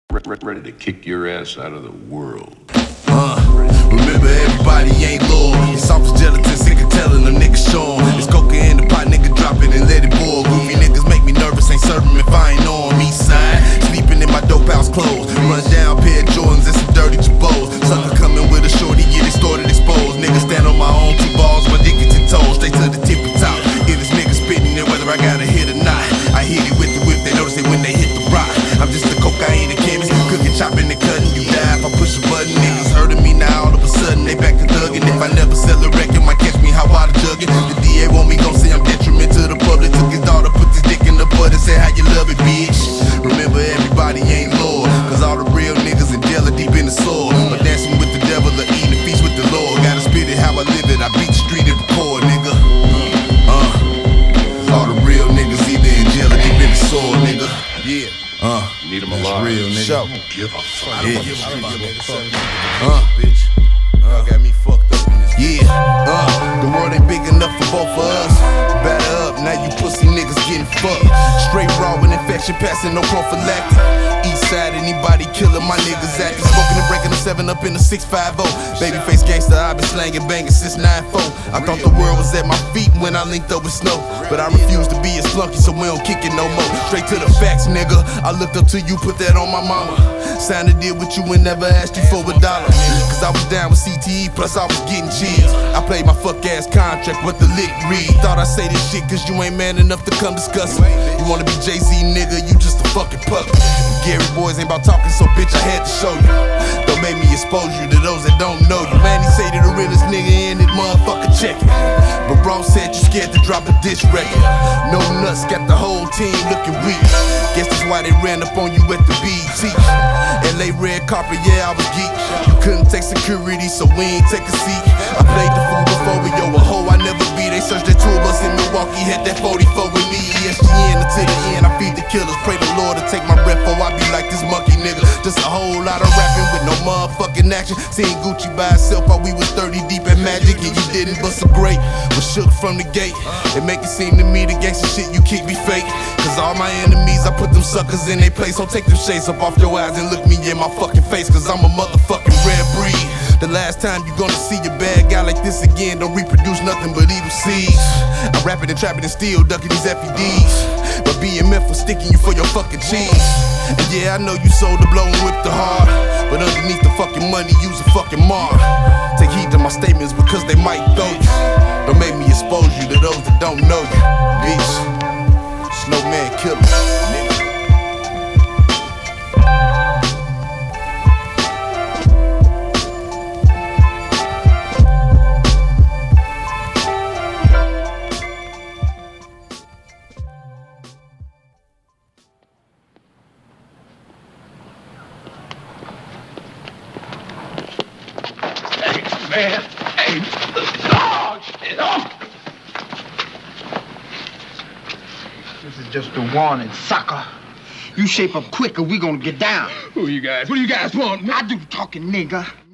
Ready to kick your ass out of the world. Remember, everybody ain't loyal. It's soft as gelatin, sick of telling them niggas show 'em. It's coca in the pot, nigga, drop it and let it boil. Goofy niggas make me nervous, ain't serving if I ain't on 'em. East side, sleeping in my dope house clothes. Run down, pair of Jordans and some dirty Jabos. Sucker coming with a shorty, get it started exposed. Nigga stand on my own two balls, my dick is 10 toes, straight to the tip of top. If this nigga spitting it, whether I gotta hit or not, I hit it with the whip, they notice it when they hit the rock. I'm just a cocaine and chemist, cooking, chopping, and cutting. You die if I push a button. Niggas hurting me now, all of a sudden they back to thugging. If I never sell a record, might catch me how I jug it. The DA want me gon' say I'm detriment to the public. Took his daughter, put his dick in the butt and said how you love it, bitch. Remember, everybody ain't loyal, cause all the real niggas in jail are deep in the soil. But dancing with the devil or eating a feast with the Lord. Gotta spit it how I live it, I beat the street and record, nigga. All the real niggas either in jail or deep in the soil, nigga. Yeah. Need them That's alive. real, nigga. Show. Give a fuck. Yeah. Bitch. Y'all got me fucked up in this. Yeah. The world ain't big enough for both of us. Batter up, now you pussy niggas getting fucked. Straight raw with infection, passing no prophylactic. East side, anybody killing my niggas acting. Smoking and breaking the 7 up in the 650. Babyface gangster, I been slanging, banging since 9-4. I thought the world was at my feet when I linked up with Snow. But I refuse to be a flunky, so we don't kick it no more. Straight to the facts, nigga. I looked up to you, put that on my mama. Signed a deal with you and never asked you for $1. Cause I was down with CTE, plus I was getting cheese. I played my fuck ass contract, what the lick read. Thought I say this shit cause you ain't man enough to come discuss it. You wanna be Jay-Z, nigga, you just a fucking puppet. Gary boys ain't about talking, so bitch, I had to show you. Don't make me expose you to those that don't know you. Man, he say they the realest nigga in it, motherfucker, check it. But Ross said you scared to drop a diss record. No nuts, got the whole team looking weak. Guess that's why they ran up on you at the BET. LA red carpet, yeah, I was geek. You couldn't take security, so we ain't take a seat. I played the fool before, but yo, a hoe I never be. They searched that tour bus in Milwaukee, had that 44 with me. ESGN until the end, I feed the killers. Pray the Lord to take my breath, or I be like this monkey nigga. Just a whole lot of rapping with no motherfucking action. Seeing Gucci by itself while we was 30 deep at Magic, and you didn't bust a great. Was shook from the gate. It make it seem to me the gangsta shit you kick be fake. Cause all my enemies, I put them suckers in their place. So take them shades up off your eyes and look me in my fucking face. Cause I'm a motherfucking rare breed. The last time you gonna see a bad guy like this again, don't reproduce nothing but evil seeds. I'm rapping and trapping and still ducking these FEDs. But BMF was sticking you for your fucking cheese. And yeah, I know you sold the blow and whipped the hard, but underneath the fucking money, use a fucking mark. Take heed to my statements because they might throw you. Don't make me expose you to those that don't know you, bitch. Snowman killer, nigga. Man, hey, oh, shit, oh. This is just a warning, sucker. You shape up quick or we gonna get down. Who you guys? What do you guys want? I do talking, nigga.